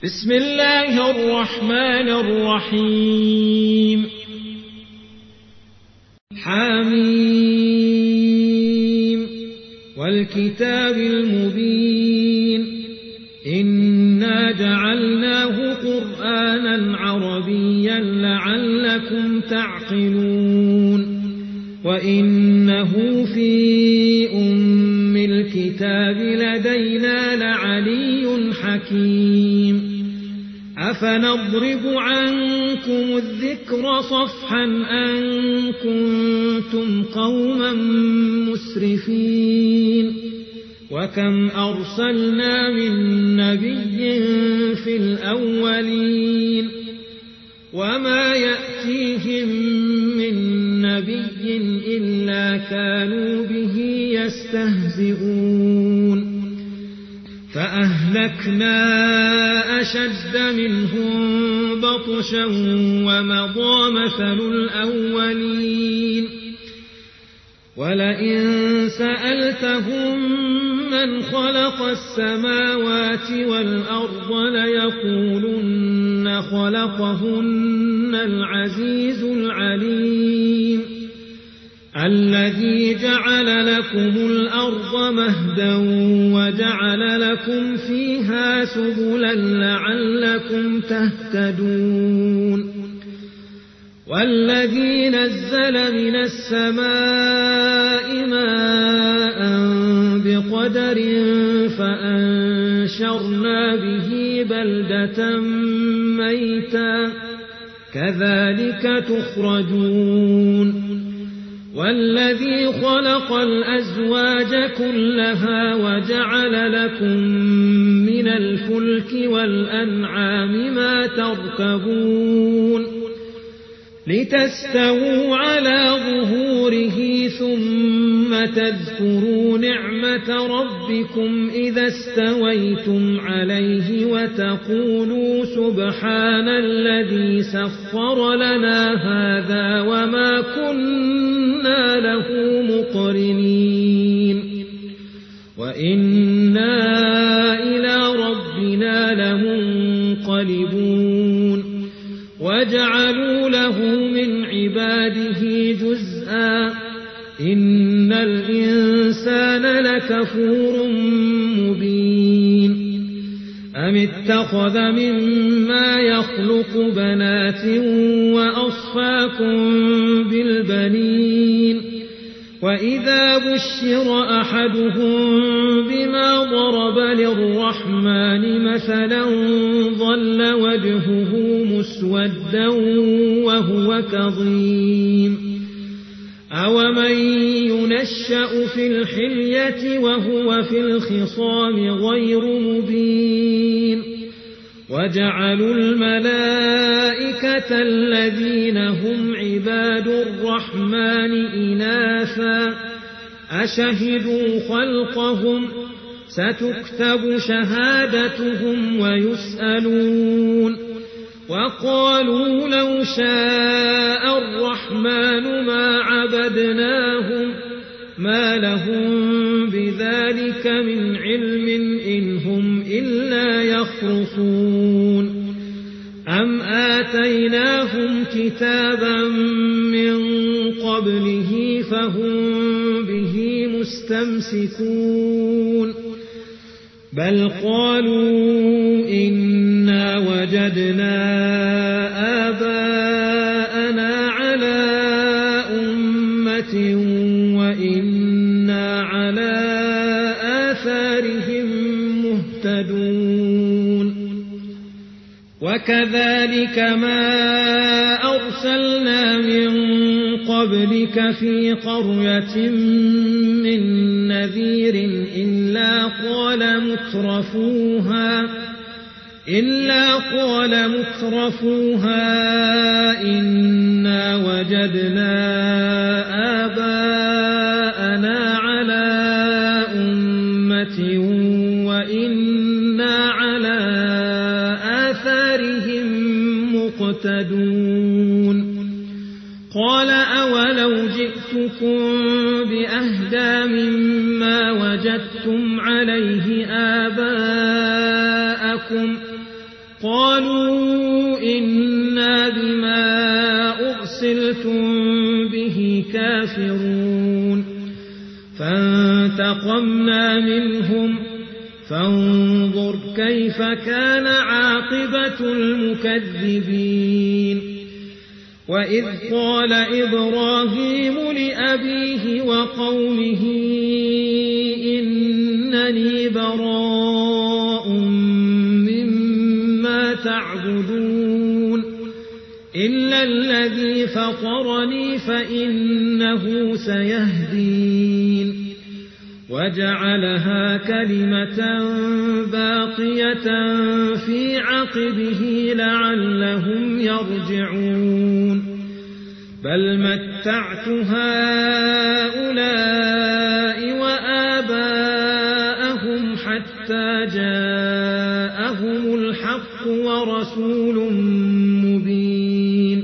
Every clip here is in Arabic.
بسم الله الرحمن الرحيم حميم والكتاب المبين إنا جعلناه قرآنا عربيا لعلكم تعقلون وإنه في أم الكتاب لدينا لعلي حكيم أفنضرب عنكم الذكر صفحا أن كنتم قوما مسرفين وكم أرسلنا من نبي في الأولين وما يأتيهم من نبي إلا كانوا به يستهزئون فأهلكنا أشد منهم بطشا ومضى مثل الأولين ولئن سألتهم من خلق السماوات والأرض ليقولن خلقهن العزيز العليم الذي جعل لكم الأرض مهدا وجعل لكم فيها سبلا لعلكم تهتدون والذي نزل من السماء ماء بقدر فأنشرنا به بلدة ميتا كذلك تخرجون والذي خلق الأزواج كلها وجعل لكم من الفلك والأنعام ما تركبون لتستووا على ظهوره ثم تذكروا نعمة ربكم إذا استويتم عليه وتقولوا سبحان الذي سخر لنا هذا وما كنا له مقرنين وإنا إلى ربنا لمنقلبون وجعلوا له من عباده جزءا إن الإنسان لكفور مبين أم اتخذ مما يخلق بنات وأصفاكم بالبنين وإذا بشر أحدهم بما ضرب للرحمن مثلا ظل وجهه مسودا وهو كظيم أومن ينشأ في الحلية وهو في الخصام غير مبين وجعلوا الملائكة الذين هم عباد الرحمن إناثا أشهدوا خلقهم ستكتب شهادتهم ويسألون وقالوا لو شاء الرحمن ما عبدناهم ما لهم بذلك من علم إن هم إلا يخرصون أم آتيناهم كتابا من قبله فهم به مستمسكون بل قالوا إنا وجدنا آباءنا على أمة وإنا على آثارهم مهتدون وكذلك ما أرسلنا من قبلك في قرية من نذير إلا قال مترفوها إنا وجدنا آباءنا على أمة وإنا على آثارهم مقتدون قال أولو جئتكم بأهدى مما وجدتم عليه آباءكم قالوا إنا بما أرسلتم به كافرون فانتقمنا منهم فانظر كيف كان عاقبة المكذبين وإذ قال إبراهيم لأبيه وقومه إنني براء مما تعبدون إلا الذي فطرني فإنه سيهدين وجعلها كلمة باقية في عقبه لعلهم يرجعون بل متعت هؤلاء وآباءهم حتى جاءهم الحق ورسول مبين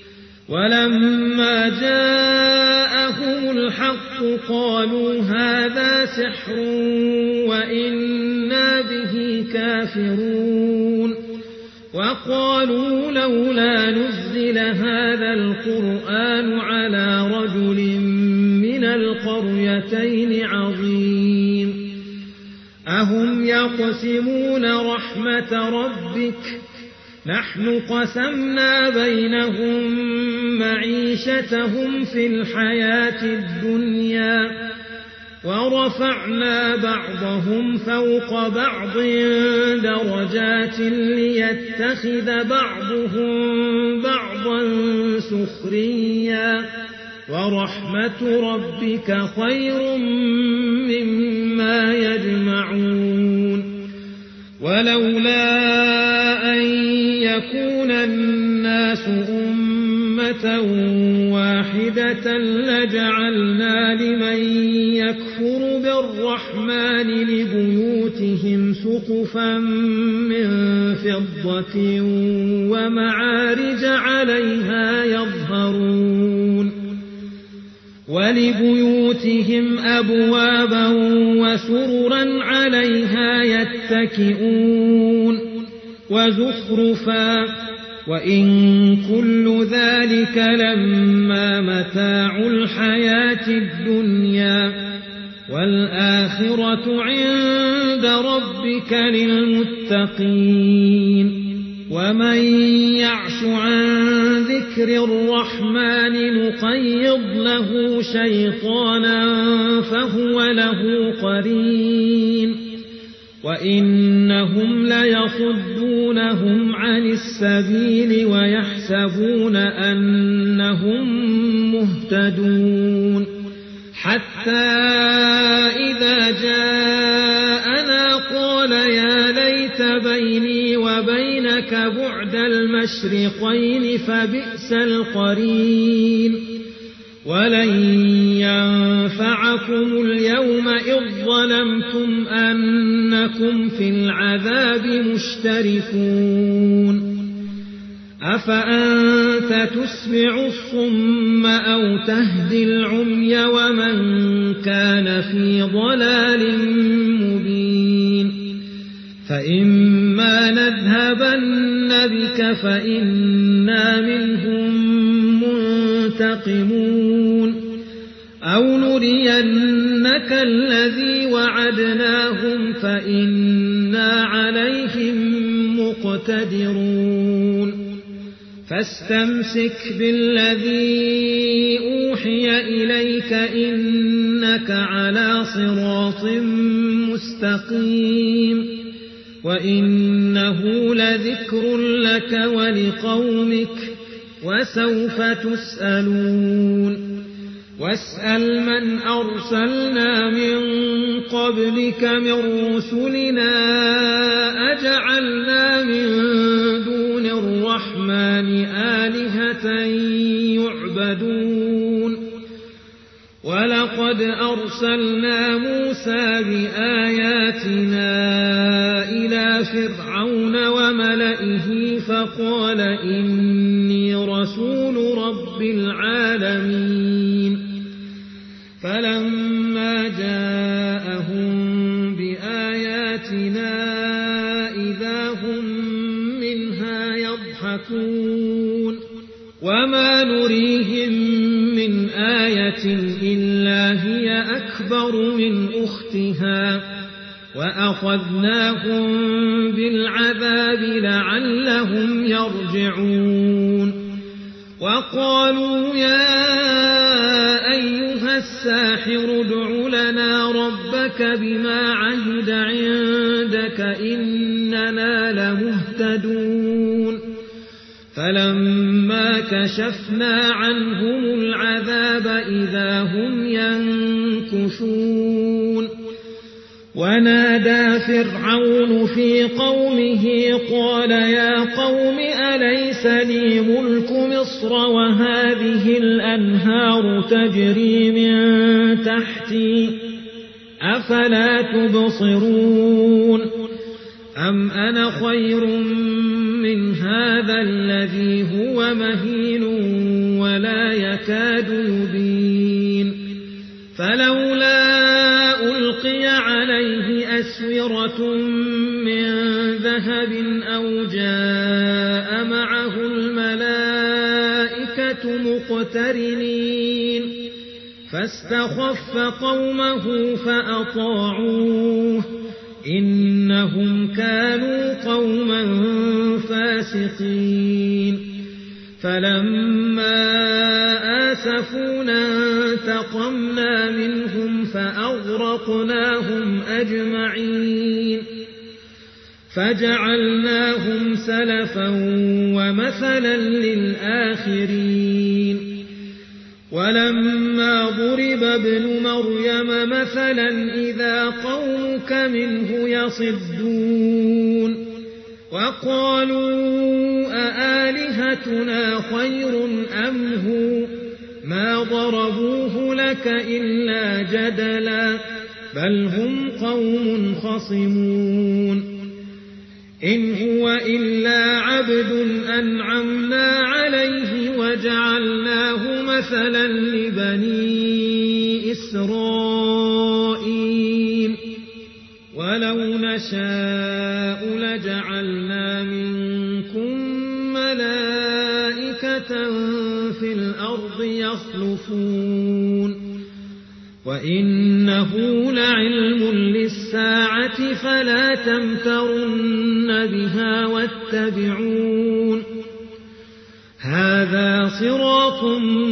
ولما جاءهم الحق قالوا هذا سحر وإنا به كافرون وقالوا لولا نزل هذا القرآن على رجل من القريتين عظيم أهم يقسمون رحمة ربك نحن قسمنا بينهم معيشتهم في الحياة الدنيا ورفعنا بعضهم فوق بعض درجات ليتخذ بعضهم بعضا سخريا ورحمة ربك خير مما يجمعون ولولا أن يكون الناس أمة واحدة لجعلنا لمن يكفر بالرحمن لبيوتهم سقفا من فضة ومعارج عليها يظهرون ولبيوتهم أبوابا وسررا عليها يتكئون وزخرفا وإن كل ذلك لما متاع الحياة الدنيا والآخرة عند ربك للمتقين ومن يعش عن ذكر الرحمن نقيض له شيطانا فهو له قرين وإنهم ليصدونهم عن السبيل ويحسبون أنهم مهتدون حتى إذا جاءنا قال يا ليت بيني وبينك بعد المشرقين فبئس القرين ولن ينفعكم اليوم إذ ظلمتم أنكم في العذاب مشتركون أفأنت تسمع الصم أو تهدي العمي ومن كان في ضلال مبين فإما نذهبن بك فإنا منهم منتقمون أو نرينك الذي وعدناهم فإنا عليهم مقتدرون فاستمسك بالذي أوحي إليك إنك على صراط مستقيم وإنه لذكر لك ولقومك وسوف تسألون واسأل من أرسلنا من قبلك من رسلنا أجعلنا من دون الرحمن آلهة يعبدون ولقد أرسلنا موسى بآياتنا إلى فرعون وملئه فقال إني رسول رب العالمين فلما جاءهم بآياتنا إذا هم يضحكون وما نريهم من آية إلا هي أكبر من أختها وأخذناهم بالعذاب لعلهم يرجعون وقالوا يا أيها الساحر ادع لنا ربك بما عهد عندك إننا لمهتدون فلما كشفنا عنهم العذاب إذا هم ينكثون ونادى فرعون في قومه قال يا قوم أليس لي ملك مصر وهذه الأنهار تجري من تحتي أفلا تبصرون أم أنا خير من هذا الذي هو مهين ولا يكاد يبين فلولا ألقي عليه أسورة من ذهب أو جاء معه الملائكة مقترنين فاستخف قومه فأطاعوه إنهم كانوا قوما فاسقين فلما آسفونا انتقمنا منهم فأغرقناهم أجمعين فجعلناهم سلفا ومثلا للآخرين ولما ضرب ابن مريم مثلا إذا قومك منه يصدون وقالوا أآلهتنا خير أم هو ما ضربوه لك إلا جدلا بل هم قوم خصمون إن هو إلا عبد أنعمنا عليه وجعلناه مثلا لبني إسرائيل ولو نشاء لجعلنا منكم ملائكة في الأرض يخلفون وإنه لعلم للساعة فلا تمترن بها واتبعون هذا صراط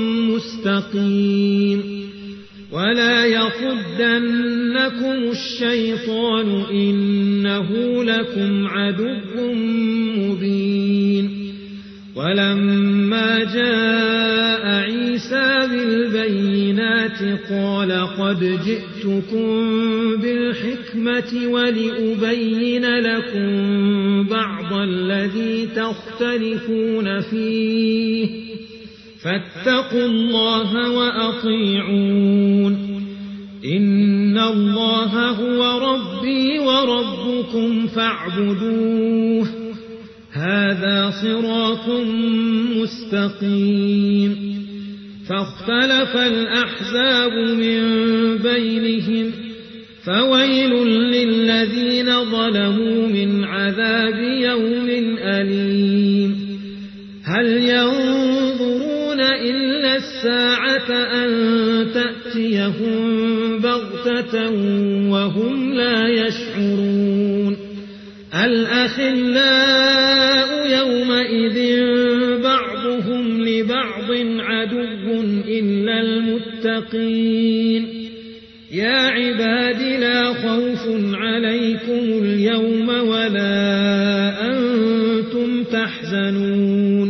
مستقيم ولا يصدنكم الشيطان إنه لكم عدو مبين ولما جاء عيسى بالبينات قال قد جئتكم بالحكمة ولأبين لكم بعض الذي تختلفون فيه فاتقوا الله وأطيعون إن الله هو ربي وربكم فاعبدوه هذا صراط مستقيم فاختلف الأحزاب من بينهم فويل للذين ظلموا من عذاب يوم أليم هل ينظرون إلا الساعة أن تأتيهم بغتة وهم لا يشعرون الأخلاء يومئذ بعضهم لبعض عدو إلا المتقين يا عباد لا خوف عليكم اليوم ولا أنتم تحزنون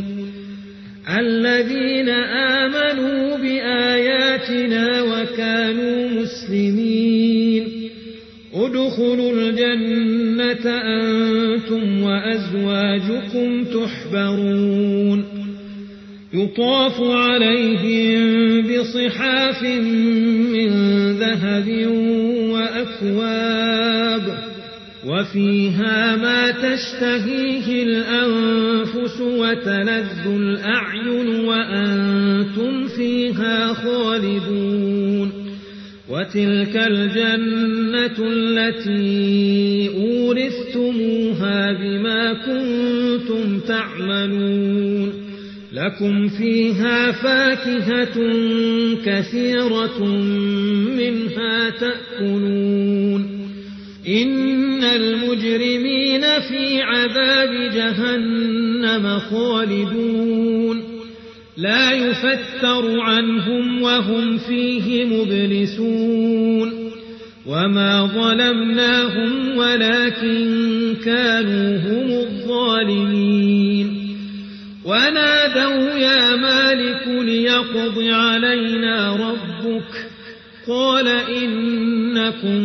الذين آمنوا بآياتنا وكانوا مسلمين ادخلوا الجنة أنتم وأزواجكم تحبرون يطاف عليهم بصحاف من ذهب وأكواب وفيها ما تشتهيه الأنفس وتلذ الأعين وأنتم فيها خالدون وتلك الجنة التي أورثتموها بما كنتم تعملون لكم فيها فاكهة كثيرة منها تأكلون إن المجرمين في عذاب جهنم خالدون لا يفتر عنهم وهم فيه مبلسون وما ظلمناهم ولكن كانوا هم الظالمين ونادوا يا مالك ليقض علينا ربك قال إنكم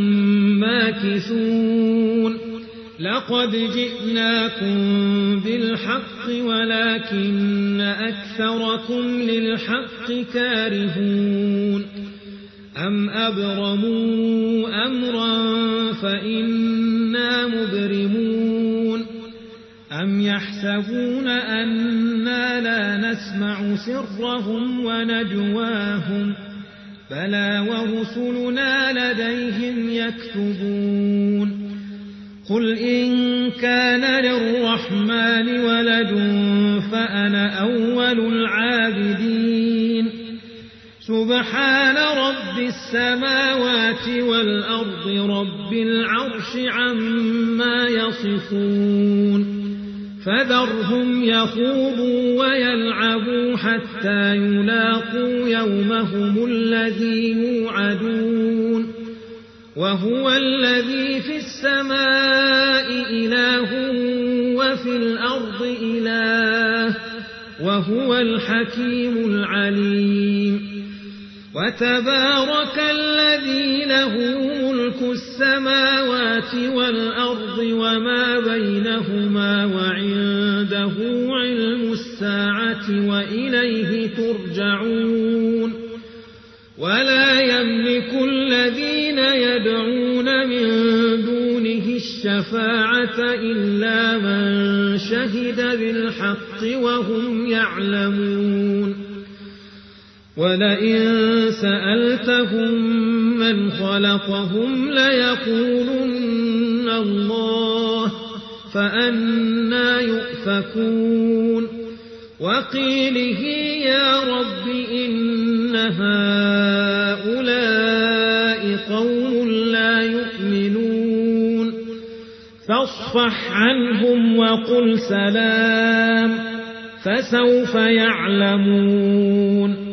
ماكثون لقد جئناكم بالحق ولكن أكثركم للحق كارهون أم أبرموا أمرا فإنا مبرمون أم يحسبون أنا لا نسمع سرهم ونجواهم بلى ورسلنا لديهم يكتبون قل إن كان للرحمن ولد فأنا أول العابدين سبحان رب السماوات والأرض رب العرش عما يصفون فذرهم يخوضوا ويلعبوا حتى يلاقوا يومهم الذي يوعدون وهو الذي في السماء إله وفي الأرض إله وهو الحكيم العليم وتبارك الذي له ملك السماوات والأرض وما بينهما وعنده علم الساعة وإليه ترجعون ولا يملك الذين يدعون من دونه الشفاعة إلا من شهد بالحق وهم يعلمون ولئن سألتهم من خلقهم ليقولن الله فأنى يؤفكون وقيله يا رب إن هؤلاء قوم لا يؤمنون فاصفح عنهم وقل سلام فسوف يعلمون